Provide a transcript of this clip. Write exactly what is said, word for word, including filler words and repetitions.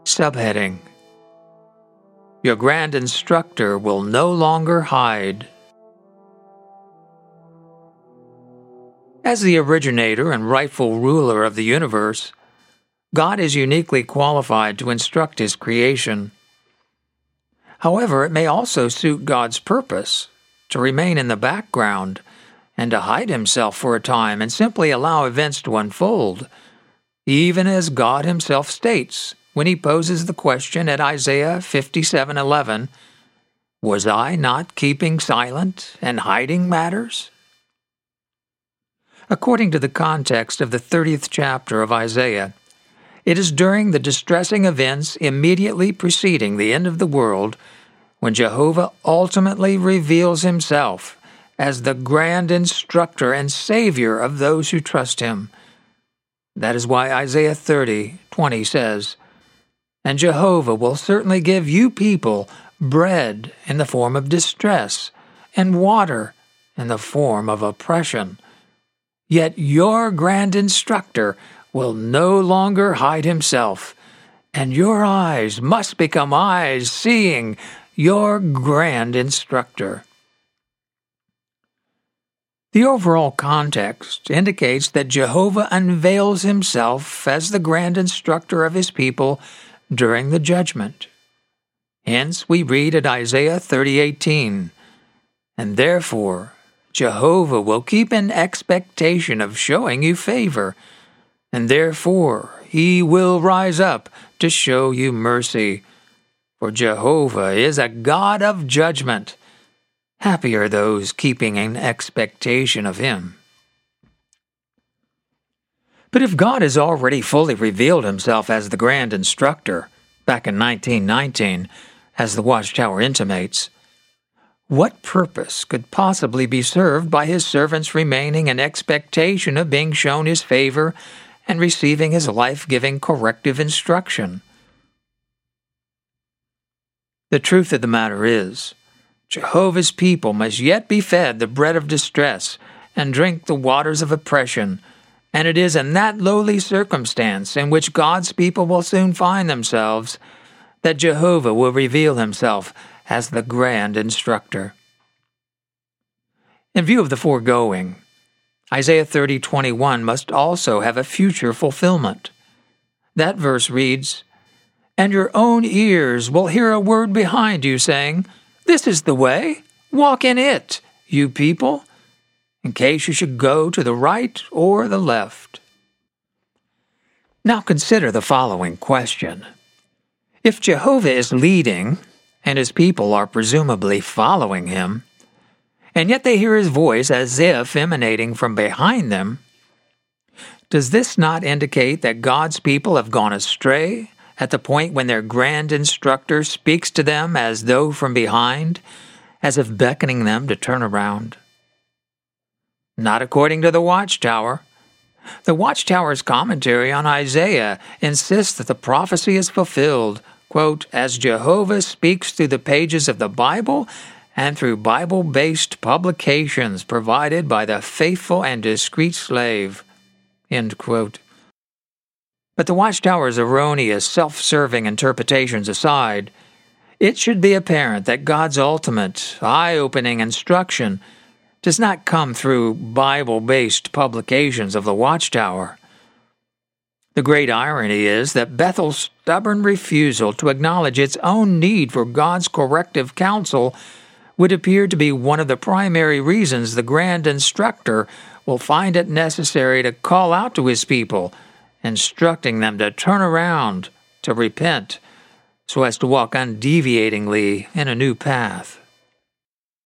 Subheading: Your grand instructor will no longer hide. As the originator and rightful ruler of the universe, God is uniquely qualified to instruct His creation. However, it may also suit God's purpose to remain in the background and to hide Himself for a time and simply allow events to unfold, even as God Himself states when He poses the question at Isaiah fifty-seven eleven, "Was I not keeping silent and hiding matters?" According to the context of the thirtieth chapter of Isaiah, it is during the distressing events immediately preceding the end of the world when Jehovah ultimately reveals Himself as the grand instructor and Savior of those who trust Him. That is why Isaiah thirty twenty says, "And Jehovah will certainly give you people bread in the form of distress, and water in the form of oppression. Yet your grand instructor will no longer hide Himself, and your eyes must become eyes seeing your grand instructor." The overall context indicates that Jehovah unveils Himself as the grand instructor of His people during the judgment. Hence we read at Isaiah thirty eighteen, "And therefore Jehovah will keep in expectation of showing you favor, and therefore He will rise up to show you mercy. For Jehovah is a God of judgment. Happy are those keeping in expectation of Him." But if God has already fully revealed Himself as the grand instructor, back in nineteen nineteen, as the Watchtower intimates, what purpose could possibly be served by His servants remaining in expectation of being shown His favor and receiving His life-giving corrective instruction? The truth of the matter is, Jehovah's people must yet be fed the bread of distress and drink the waters of oppression, and it is in that lowly circumstance in which God's people will soon find themselves that Jehovah will reveal Himself as the grand instructor. In view of the foregoing, Isaiah thirty twenty-one must also have a future fulfillment. That verse reads, "And your own ears will hear a word behind you saying, 'This is the way, walk in it, you people,' in case you should go to the right or the left." Now consider the following question. If Jehovah is leading, and His people are presumably following Him, and yet they hear His voice as if emanating from behind them, does this not indicate that God's people have gone astray at the point when their grand instructor speaks to them as though from behind, as if beckoning them to turn around? Not according to the Watchtower. The Watchtower's commentary on Isaiah insists that the prophecy is fulfilled, quote, "as Jehovah speaks through the pages of the Bible and through Bible-based publications provided by the faithful and discreet slave," end quote. But the Watchtower's erroneous, self-serving interpretations aside, it should be apparent that God's ultimate, eye-opening instruction does not come through Bible-based publications of the Watchtower. The great irony is that Bethel's stubborn refusal to acknowledge its own need for God's corrective counsel would appear to be one of the primary reasons the grand instructor will find it necessary to call out to his people, instructing them to turn around, to repent, so as to walk undeviatingly in a new path.